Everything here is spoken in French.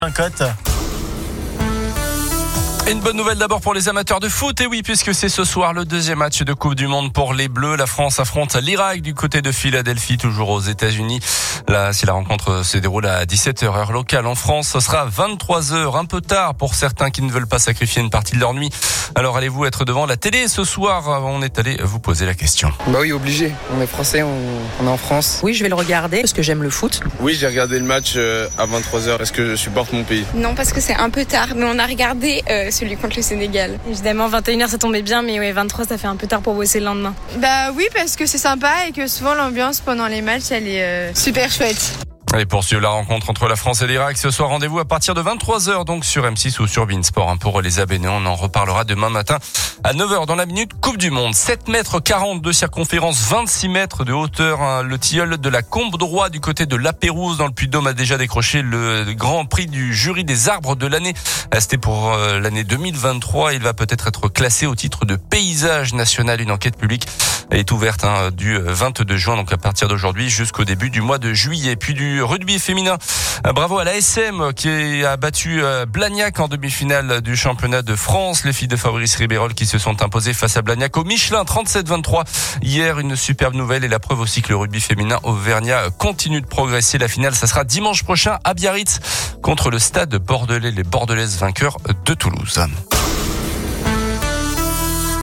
Un cote. Une bonne nouvelle d'abord pour les amateurs de foot, et oui, puisque c'est ce soir le deuxième match de Coupe du Monde pour les Bleus. La France affronte l'Irak du côté de Philadelphie, toujours aux États-Unis. Là, si la rencontre se déroule à 17h heure locale en France, ce sera 23h, un peu tard pour certains qui ne veulent pas sacrifier une partie de leur nuit. Alors allez-vous être devant la télé ce soir? On est allé vous poser la question. Bah oui, obligé. On est français, on est en France. Oui, je vais le regarder parce que j'aime le foot. Oui, j'ai regardé le match à 23h parce que je supporte mon pays. Non, parce que c'est un peu tard, mais on a regardé celui contre le Sénégal. Évidemment, 21h ça tombait bien, mais ouais, 23 ça fait un peu tard pour bosser le lendemain. Bah oui, parce que c'est sympa et que souvent l'ambiance pendant les matchs, elle est super chouette. Allez, pour suivre la rencontre entre la France et l'Irak, ce soir, rendez-vous à partir de 23h, donc sur M6 ou sur Beansport. Pour les abonnés, on en reparlera demain matin à 9h dans la minute Coupe du Monde. 7,40 m de circonférence, 26 mètres de hauteur. Le tilleul de la Combe droit du côté de La Pérouse dans le Puy-de-Dôme a déjà décroché le grand prix du jury des arbres de l'année. C'était pour l'année 2023. Il va peut-être être classé au titre de paysage national. Une enquête publique est ouverte du 22 juin, donc à partir d'aujourd'hui jusqu'au début du mois de juillet. Puis du rugby féminin. Bravo à l'ASM qui a battu Blagnac en demi-finale du championnat de France. Les filles de Fabrice Ribérol qui se sont imposées face à Blagnac au Michelin 37-23. Hier, une superbe nouvelle et la preuve aussi que le rugby féminin auvergnat continue de progresser. La finale, ça sera dimanche prochain à Biarritz contre le Stade Bordelais, les Bordelaises vainqueurs de Toulouse.